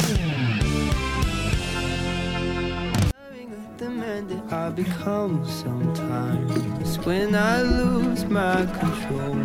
I become sometimes when I lose my control.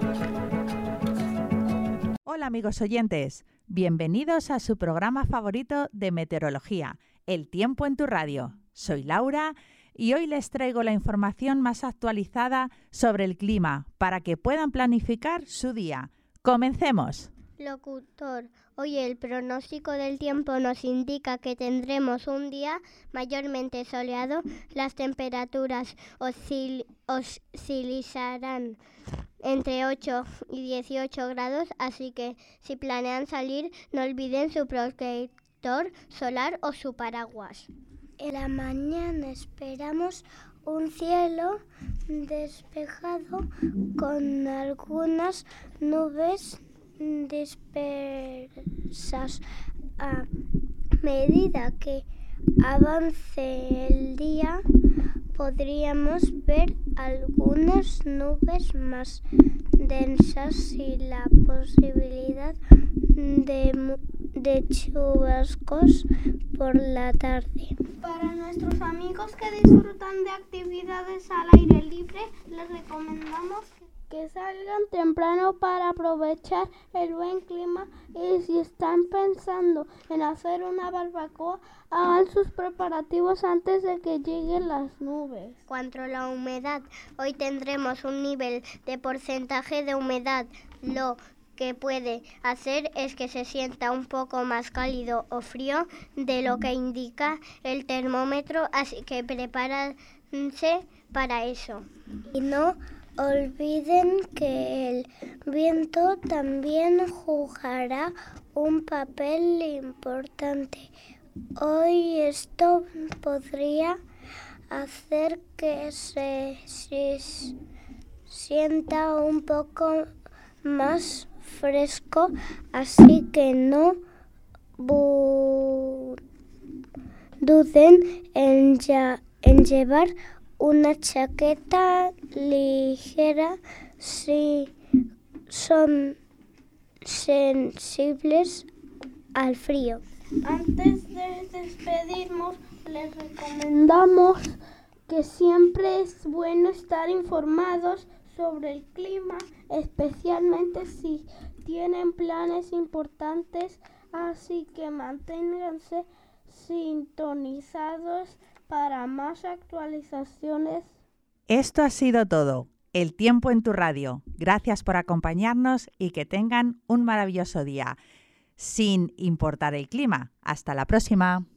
Hola amigos oyentes, bienvenidos a su programa favorito de meteorología, El Tiempo en tu Radio. Soy Laura y hoy les traigo la información más actualizada sobre el clima para que puedan planificar su día. ¡Comencemos! Locutor, hoy el pronóstico del tiempo nos indica que tendremos un día mayormente soleado. Las temperaturas oscilarán entre 8 y 18 grados, así que si planean salir no olviden su protector solar o su paraguas. En la mañana esperamos un cielo despejado con algunas nubes dispersas. A medida que avance el día podríamos ver algunas nubes más densas y la posibilidad de chubascos por la tarde. Para nuestros amigos que disfrutan de actividades al aire libre, les recomendamos que salgan temprano para aprovechar el buen clima, y si están pensando en hacer una barbacoa, hagan sus preparativos antes de que lleguen las nubes. Cuanto a la humedad, hoy tendremos un nivel de porcentaje de humedad. Lo que puede hacer es que se sienta un poco más cálido o frío de lo que indica el termómetro, así que prepárense para eso. Y no olviden que el viento también jugará un papel importante. Hoy esto podría hacer que se sienta un poco más fresco, así que no duden en llevar una chaqueta ligera si son sensibles al frío. Antes de despedirnos, les recomendamos que siempre es bueno estar informados sobre el clima, especialmente si tienen planes importantes, así que manténganse sintonizados para más actualizaciones. Esto ha sido todo. El Tiempo en tu Radio. Gracias por acompañarnos y que tengan un maravilloso día, sin importar el clima. Hasta la próxima.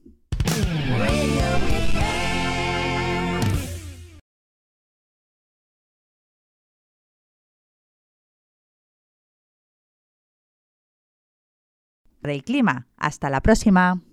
El clima. Hasta la próxima.